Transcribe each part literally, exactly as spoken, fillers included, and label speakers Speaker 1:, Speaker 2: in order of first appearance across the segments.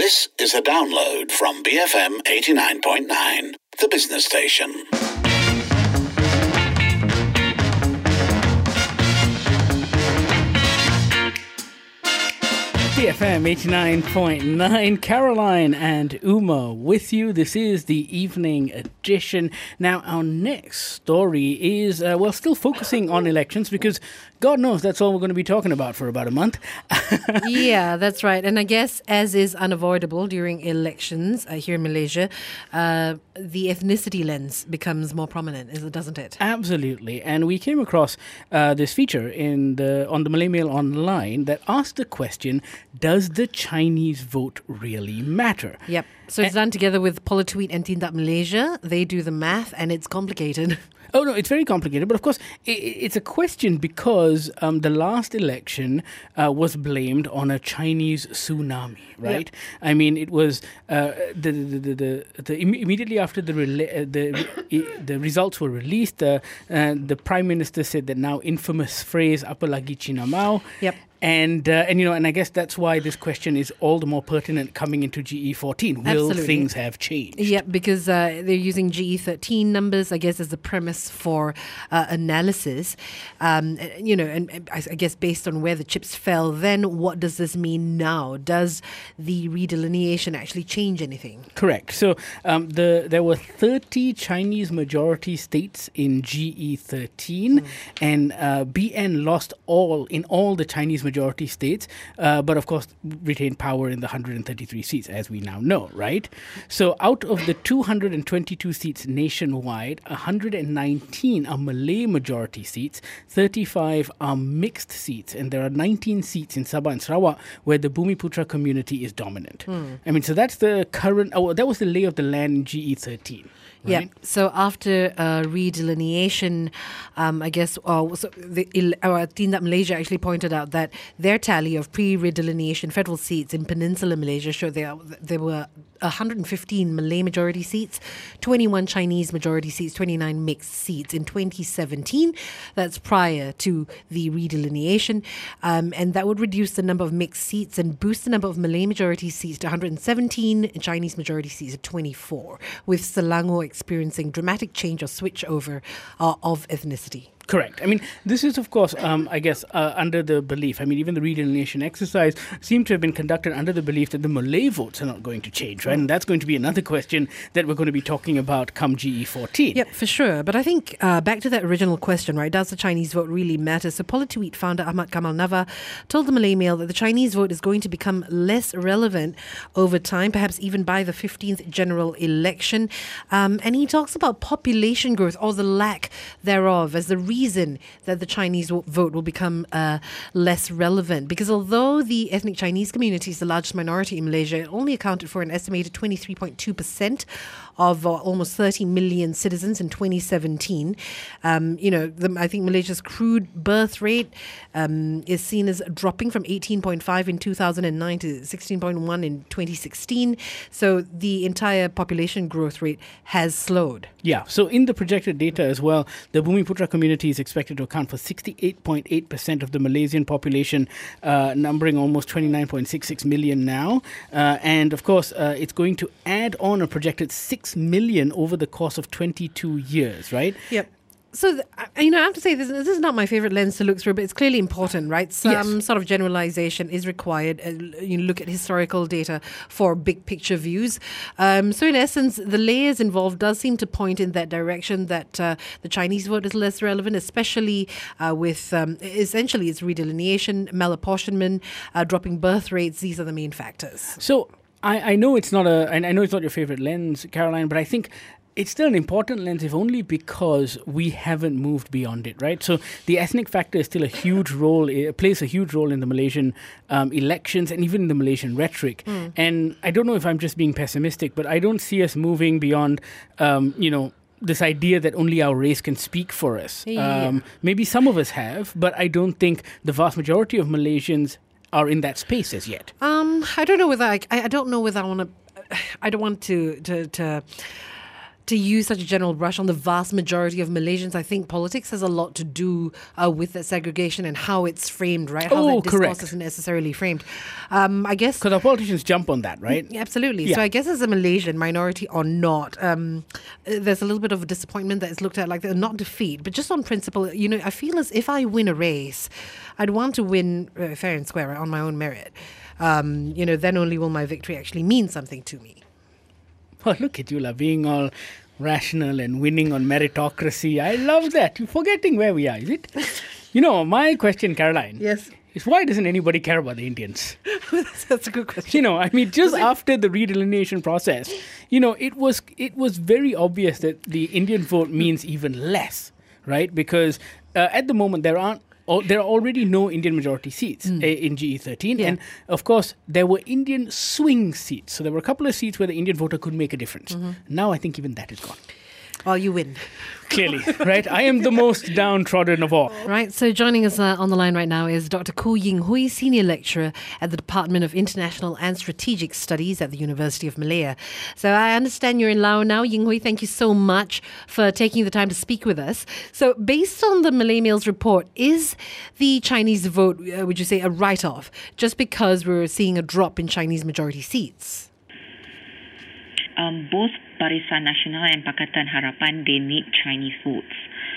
Speaker 1: This is a download from B F M eighty-nine point nine, the business station.
Speaker 2: B F M eighty-nine point nine, Caroline and Uma with you. This is the evening edition. Now, our next story is, uh, well, still focusing on elections because God knows that's all we're going to be talking about for about a month.
Speaker 3: Yeah, that's right. And I guess, as is unavoidable during elections uh, here in Malaysia, uh, the ethnicity lens becomes more prominent, doesn't it?
Speaker 2: Absolutely. And we came across uh, this feature in the on the Malay Mail Online that asked the question, does the Chinese vote really matter?
Speaker 3: Yep. So it's done together with Politweet and Tindak Malaysia. They do the math and it's complicated.
Speaker 2: Oh, no, it's very complicated. But of course, it, it's a question because um, the last election uh, was blamed on a Chinese tsunami, right? Yep. I mean, it was uh, the, the, the, the, the immediately after the rela- uh, the the results were released, uh, uh, the Prime Minister said that now infamous phrase, apa lagi Cina mau?
Speaker 3: Yep.
Speaker 2: And, uh, and you know, and I guess that's why this question is all the more pertinent coming into G E fourteen. Will
Speaker 3: Absolutely.
Speaker 2: Things have changed?
Speaker 3: Yeah, because uh, they're using G E thirteen numbers, I guess, as the premise for uh, analysis. Um, you know, and, and I guess based on where the chips fell, then what does this mean now? Does the redelineation actually change anything?
Speaker 2: Correct. So um, the there were thirty Chinese majority states in G E thirteen, mm. and uh, B N lost all in all the Chinese majority states, uh, but of course retained power in the one hundred thirty-three seats, as we now know, right? So out of the two hundred twenty-two seats nationwide, one hundred nineteen are Malay majority seats, thirty-five are mixed seats, and there are nineteen seats in Sabah and Sarawak where the Bumiputra community is dominant. Mm. I mean, so that's the current, oh, that was the lay of the land in G E thirteen. Right?
Speaker 3: Yeah. So after uh, redelineation, um, I guess uh, so the uh, Tindak Malaysia actually pointed out that their tally of pre-redelineation federal seats in Peninsular Malaysia showed there there were one hundred fifteen Malay majority seats, twenty-one Chinese majority seats, twenty-nine mixed seats in twenty seventeen. That's prior to the redelineation, um, and that would reduce the number of mixed seats and boost the number of Malay majority seats to one hundred seventeen and Chinese majority seats to twenty-four, with Selangor experiencing dramatic change or switch over uh, of ethnicity.
Speaker 2: Correct. I mean, this is, of course, um, I guess, uh, under the belief, I mean, even the redelineation exercise seemed to have been conducted under the belief that the Malay votes are not going to change, right? And that's going to be another question that we're going to be talking about come G E fourteen.
Speaker 3: Yep, for sure. But I think uh, back to that original question, right? Does the Chinese vote really matter? So Politweet founder Ahmad Kamal Nava told the Malay Mail that the Chinese vote is going to become less relevant over time, perhaps even by the fifteenth general election. Um, and he talks about population growth or the lack thereof as the reason reason that the Chinese vote will become uh, less relevant. Because although the ethnic Chinese community is the largest minority in Malaysia, it only accounted for an estimated twenty-three point two percent of uh, almost thirty million citizens in twenty seventeen. Um, you know, the, I think Malaysia's crude birth rate um, is seen as dropping from eighteen point five in two thousand nine to sixteen point one in twenty sixteen. So the entire population growth rate has slowed.
Speaker 2: Yeah, so in the projected data as well, the Bumiputra community is expected to account for sixty-eight point eight percent of the Malaysian population, uh, numbering almost twenty-nine point six six million now. Uh, and of course, uh, it's going to add on a projected six million over the course of twenty-two years, right?
Speaker 3: Yep. So, th- you know, I have to say, this, this is not my favorite lens to look through, but it's clearly important, right? Some yes. sort of generalization is required. Uh, you look at historical data for big picture views. Um, so, in essence, the layers involved does seem to point in that direction, that uh, the Chinese vote is less relevant, especially uh, with, um, essentially, its redelineation, malapportionment, uh, dropping birth rates. These are the main factors.
Speaker 2: So, I, I know it's not a, I know it's not your favorite lens, Caroline, but I think it's still an important lens, if only because we haven't moved beyond it, right? So the ethnic factor is still a huge role, it plays a huge role in the Malaysian um, elections and even in the Malaysian rhetoric. Mm. And I don't know if I'm just being pessimistic, but I don't see us moving beyond, um, you know, this idea that only our race can speak for us.
Speaker 3: Yeah.
Speaker 2: Um, maybe some of us have, but I don't think the vast majority of Malaysians are in that space as yet.
Speaker 3: Um, I don't know whether I, I don't know whether I want to. I don't want to to. to to use such a general brush on the vast majority of Malaysians, I think politics has a lot to do uh, with that segregation and how it's framed, right? How
Speaker 2: Oh,
Speaker 3: that discourse
Speaker 2: correct.
Speaker 3: isn't necessarily framed. Um, I guess...
Speaker 2: Because our politicians jump on that, right?
Speaker 3: Absolutely.
Speaker 2: Yeah.
Speaker 3: So I guess as a Malaysian, minority or not, um, there's a little bit of a disappointment that it's looked at like they're not defeat, but just on principle, you know, I feel as if I win a race, I'd want to win uh, fair and square, right, on my own merit. Um, you know, then only will my victory actually mean something to me.
Speaker 2: Oh, look at you, la, being all rational and winning on meritocracy. I love that. You're forgetting where we are, is it? You know, my question, Caroline,
Speaker 3: Yes.
Speaker 2: is why doesn't anybody care about the Indians?
Speaker 3: That's a good question.
Speaker 2: You know, I mean, just after the redelineation process, you know, it was it was very obvious that the Indian vote means even less, right? Because uh, at the moment there aren't Oh, there are already no Indian majority seats mm. in G E thirteen.
Speaker 3: Yeah.
Speaker 2: And, of course, there were Indian swing seats. So there were a couple of seats where the Indian voter could make a difference. Mm-hmm. Now I think even that is gone.
Speaker 3: Well, you win.
Speaker 2: Clearly, right? I am the most downtrodden of all.
Speaker 3: Right, so joining us uh, on the line right now is Doctor Koo Ying Hui, Senior Lecturer at the Department of International and Strategic Studies at the University of Malaya. So I understand you're in Laos now. Ying Hui, thank you so much for taking the time to speak with us. So based on the Malay Mail's report, is the Chinese vote, uh, would you say, a write-off just because we're seeing a drop in Chinese majority seats?
Speaker 4: Um, both Barisan Nasional and Pakatan Harapan, they need Chinese votes.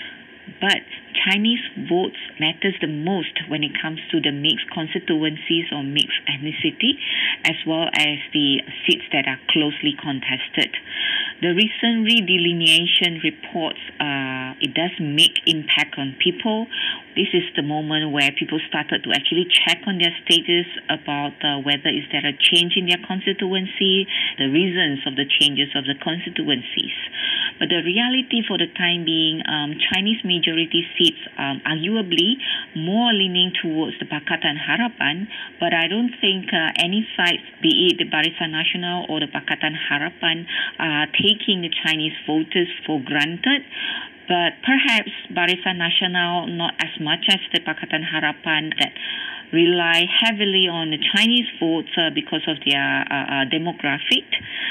Speaker 4: But Chinese votes matters the most when it comes to the mixed constituencies or mixed ethnicity, as well as the seats that are closely contested. The recent redelineation reports, uh, it does make impact on people. This is the moment where people started to actually check on their status about uh, whether is there a change in their constituency, the reasons of the changes of the constituencies. But the reality for the time being, um, Chinese majority seats um, arguably more leaning towards the Pakatan Harapan, but I don't think uh, any sides, be it the Barisan Nasional or the Pakatan Harapan, are taking the Chinese voters for granted. But perhaps Barisan Nasional not as much as the Pakatan Harapan that rely heavily on the Chinese votes uh, because of their uh, uh, demographic.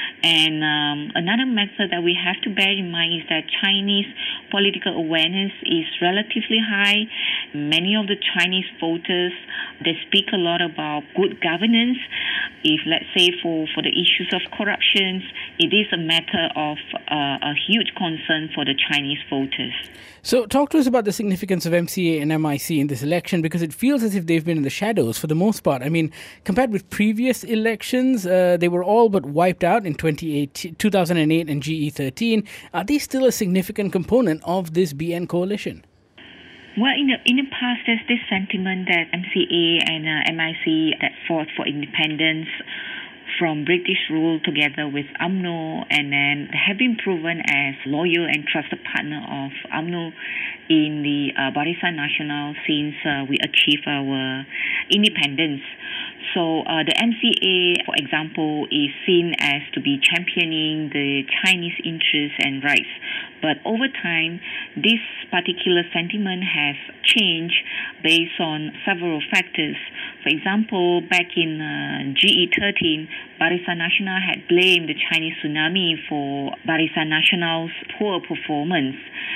Speaker 4: And um, another method that we have to bear in mind is that Chinese political awareness is relatively high. Many of the Chinese voters, they speak a lot about good governance. If, let's say, for, for the issues of corruption, it is a matter of uh, a huge concern for the Chinese voters.
Speaker 2: So talk to us about the significance of M C A and M I C in this election, because it feels as if they've been in the shadows for the most part. I mean, compared with previous elections, uh, they were all but wiped out in two thousand eight and G E thirteen. Are they still a significant component of this B N coalition?
Speaker 4: Well, in the in the past, there's this sentiment that M C A and uh, M I C that fought for independence from British rule together with U M N O, and then have been proven as loyal and trusted partner of U M N O in the uh, Barisan Nasional since uh, we achieved our independence. So uh, the M C A, for example, is seen as to be championing the Chinese interests and rights. But over time, this particular sentiment has changed based on several factors. For example, back in uh, G E thirteen, Barisan Nasional had blamed the Chinese tsunami for Barisan Nasional's poor performance.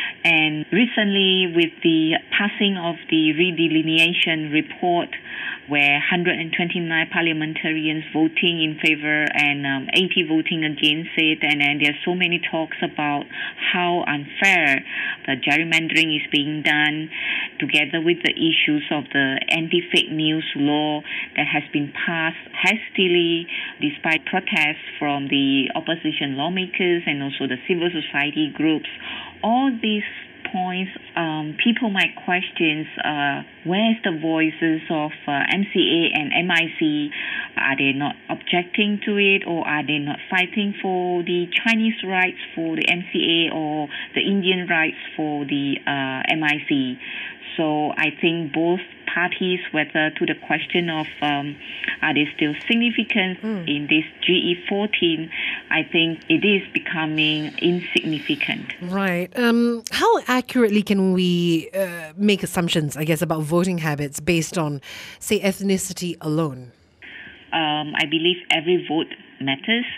Speaker 4: And recently, with the passing of the redelineation report, where one hundred twenty-nine parliamentarians voting in favor and um, eighty voting against it, and then there's so many talks about how unfair the gerrymandering is being done, together with the issues of the anti-fake news law that has been passed hastily despite protests from the opposition lawmakers and also the civil society groups. All these points, um, people might question uh, where's the voices of uh, M C A and M I C? Are they not objecting to it, or are they not fighting for the Chinese rights for the M C A or the Indian rights for the uh, M I C? So I think both parties, whether to the question of um, are they still significant mm. in this G E fourteen, I think it is becoming insignificant.
Speaker 3: Right. Um, how accurately can we uh, make assumptions, I guess, about voting habits based on, say, ethnicity alone?
Speaker 4: Um, I believe every vote matters.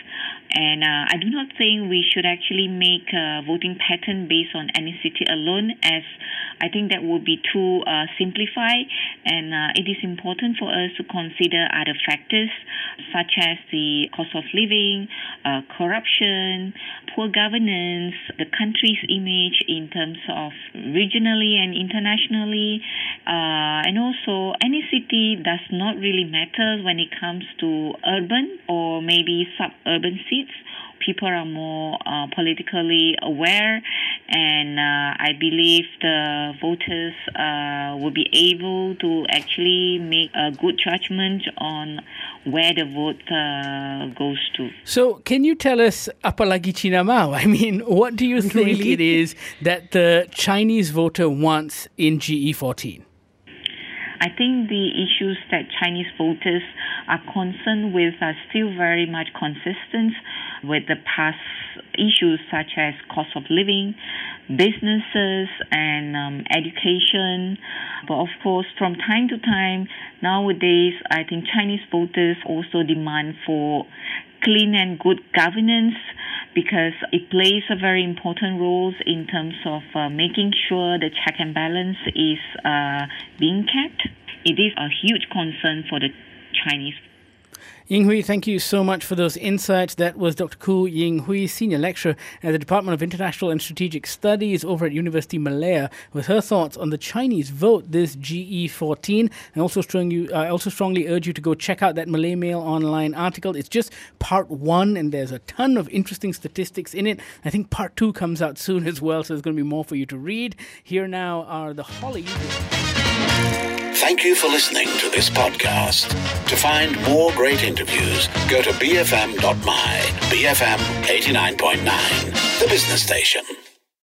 Speaker 4: And uh, I do not think we should actually make a voting pattern based on ethnicity alone, as I think that would be too uh, simplified. And uh, it is important for us to consider other factors such as the cost of living, uh, corruption, poor governance, the country's image in terms of regionally and internationally, uh, and also ethnicity does not really matter when it comes to urban or maybe suburban seats. People are more uh, politically aware, and uh, I believe the voters uh, will be able to actually make a good judgment on where the vote uh, goes to.
Speaker 2: So, can you tell us, apa lagi Cina mau? I mean, what do you think
Speaker 3: Really?
Speaker 2: it is that the Chinese voter wants in G E fourteen?
Speaker 4: I think the issues that Chinese voters are concerned with are still very much consistent with the past issues such as cost of living, businesses, and um, education. But of course, from time to time, nowadays, I think Chinese voters also demand for clean and good governance, because it plays a very important role in terms of uh, making sure the check and balance is uh, being kept. It is a huge concern for the Chinese.
Speaker 2: Ying Hui, thank you so much for those insights. That was Doctor Koo Ying Hui, Senior Lecturer at the Department of International and Strategic Studies over at University Malaya, with her thoughts on the Chinese vote this G E fourteen. And also strong you, I also strongly urge you to go check out that Malay Mail online article. It's just part one, and there's a ton of interesting statistics in it. I think part two comes out soon as well, so there's going to be more for you to read. Here now are the Holly.
Speaker 1: Thank you for listening to this podcast. To find more great interviews, go to b f m dot m y, B F M eighty-nine point nine, the business station.